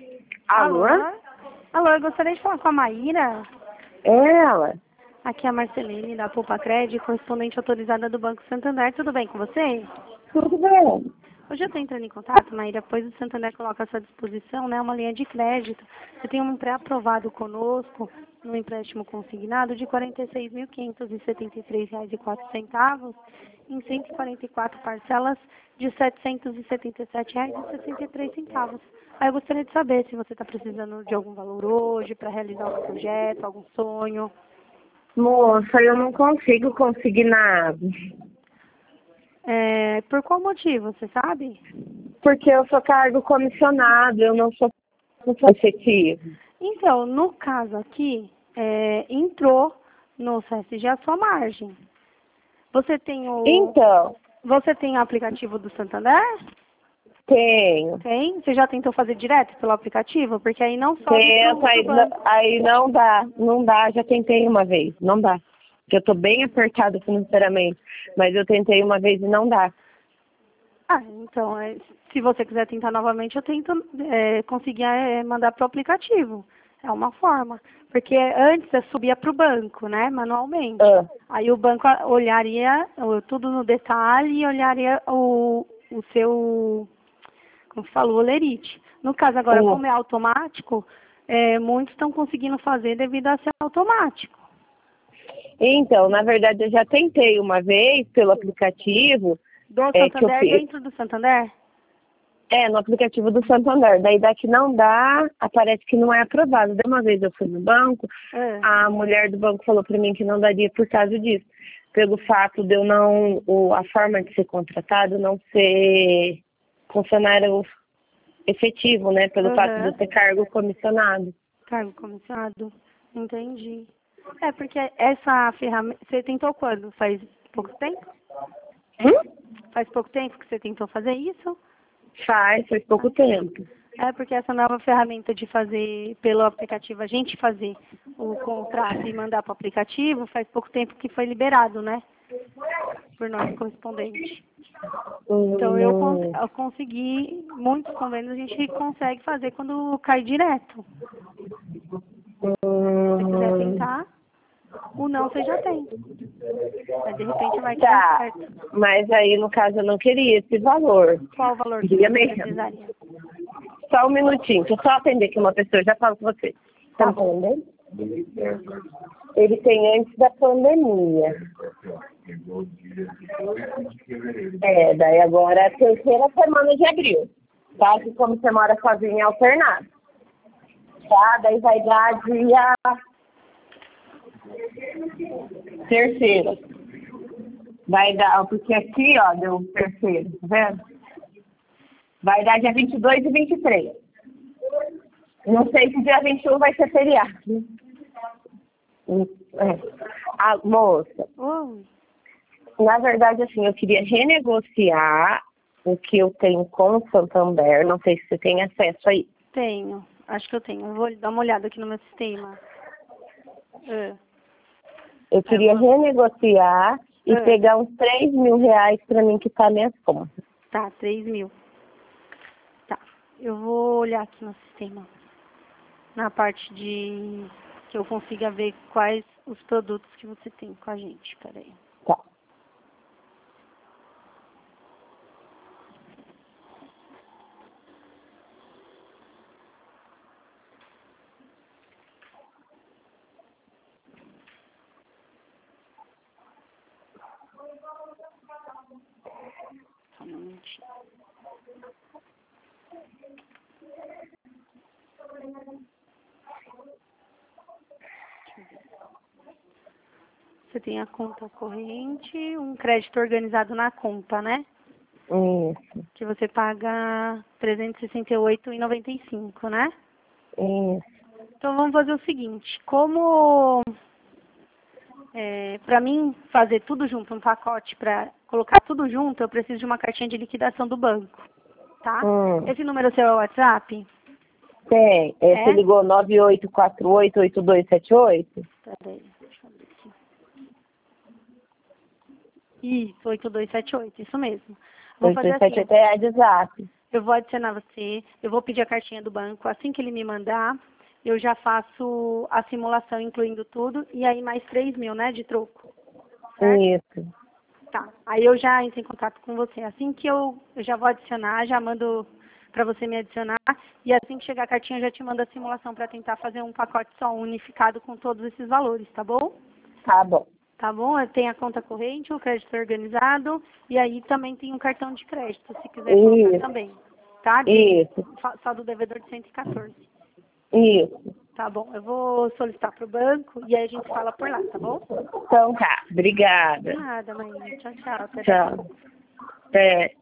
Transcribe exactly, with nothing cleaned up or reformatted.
Alô? Alô? Alô, eu gostaria de falar com a Maíra. É ela. Aqui é a Marceline, da Poupa Crédito, correspondente autorizada do Banco Santander. Tudo bem com você? Tudo bem. Hoje eu estou entrando em contato, Maíra, pois o Santander coloca à sua disposição, né, uma linha de crédito. Você tem um pré-aprovado conosco, no empréstimo consignado, de quarenta e seis mil quinhentos e setenta e três reais e quatro centavos, em cento e quarenta e quatro parcelas de setecentos e setenta e sete reais e sessenta e três centavos. Aí eu gostaria de saber se você está precisando de algum valor hoje para realizar algum projeto, algum sonho. Moça, eu não consigo consignar. É, por qual motivo, você sabe? Porque eu sou cargo comissionado, eu não sou efetivo. Então, no caso aqui, é, entrou no C S G a sua margem. Você tem o, Então, você tem o aplicativo do Santander? tenho. Tem? Você já tentou fazer direto pelo aplicativo? Porque aí não sobe pro, Tento, aí, pro banco. aí não dá, não dá, já tentei uma vez, não dá. Porque eu tô bem apertada financeiramente, mas eu tentei uma vez e não dá. Ah, então, é, se você quiser tentar novamente, eu tento é, conseguir é, mandar pro aplicativo. É uma forma. Porque antes eu subia pro banco, né, manualmente. Ah, Aí o banco olharia ó, tudo no detalhe e olharia o, o seu, como se falou, o lerite. No caso agora, ah. como é automático, é, muitos estão conseguindo fazer devido a ser automático. Então, na verdade, eu já tentei uma vez pelo aplicativo, Do é, que eu Santander, fiz. dentro do Santander? É, no aplicativo do Santander. Daí daqui não dá, aparece que não é aprovado. De uma vez eu fui no banco, É. a mulher do banco falou para mim que não daria por causa disso. Pelo fato de eu não, o, a forma de ser contratado não ser funcionário efetivo, né? Pelo fato de Uhum. eu ter cargo comissionado. Cargo comissionado. Entendi. É, porque essa ferramenta... Você tentou quando? Faz pouco tempo? Hum? Faz pouco tempo que você tentou fazer isso? Faz, faz pouco tempo. É, porque essa nova ferramenta de fazer pelo aplicativo, a gente fazer o contrato e mandar para o aplicativo, faz pouco tempo que foi liberado, né? Por nós correspondente. Então, eu, cons Hum, eu consegui, muitos convênios a gente consegue fazer quando cai direto. Se você quiser hum, tentar, o não você já tem. Mas de repente vai que dá tá, certo. mas aí no caso eu não queria esse valor. Qual o valor que Queria você mesmo. precisaria? Só um minutinho, deixa eu só atender aqui uma pessoa, eu já falo com você. Tá Tá me bom. falando dele? Ele tem antes da pandemia. É, daí agora é a terceira semana de abril. Tá? Que como você mora sozinha é alternado. Tá? Daí vai dar dia terceiro. Vai dar, porque aqui, ó, deu terceiro, tá vendo? Vai dar dia vinte e dois e vinte e três. Não sei se dia vinte e um vai ser feriado. É. Ah, moça, Oi, na verdade, assim, eu queria renegociar o que eu tenho com o Santander. Não sei se você tem acesso aí. tenho. Acho que eu tenho. Eu vou dar uma olhada aqui no meu sistema. É. Eu Eu queria vou... renegociar e É. pegar uns três mil reais para mim quitar minhas contas. Tá, três mil. Tá. Eu vou olhar aqui no sistema. Na parte de... que eu consiga ver quais os produtos que você tem com a gente. Peraí. Tá. Só um momentinho. Você tem a conta corrente, um crédito organizado na conta, né? Isso, Que você paga trezentos e sessenta e oito reais e noventa e cinco, né? isso. Então vamos fazer o seguinte, como é, para mim fazer tudo junto, um pacote, para colocar tudo junto, eu preciso de uma cartinha de liquidação do banco, tá? Hum. Esse número seu é o WhatsApp? Tem. É, você É? ligou nove oito quatro oito, oito dois sete oito? Peraí, deixa eu ver aqui. Isso, oito dois sete oito, isso mesmo. Vou oito fazer dois sete assim, oito é a de zap. eu vou adicionar você, eu vou pedir a cartinha do banco, assim que ele me mandar, eu já faço a simulação incluindo tudo, e aí mais três mil, né, de troco. Certo? Isso. Tá, aí eu já entro em contato com você. Assim que eu, eu já vou adicionar, já mando para você me adicionar, e assim que chegar a cartinha eu já te mando a simulação para tentar fazer um pacote só unificado com todos esses valores, tá bom? Tá bom. Tá bom? Tem a conta corrente, o crédito organizado, e aí também tem um cartão de crédito, se quiser colocar Isso. também. Tá? De, Isso. só do devedor de cento e quatorze. Isso. Tá bom, eu vou solicitar pro banco e aí a gente fala por lá, tá bom? Então tá. Obrigada. Nada, mãe. Tchau, tchau. Até daqui a pouco. Tchau. Até.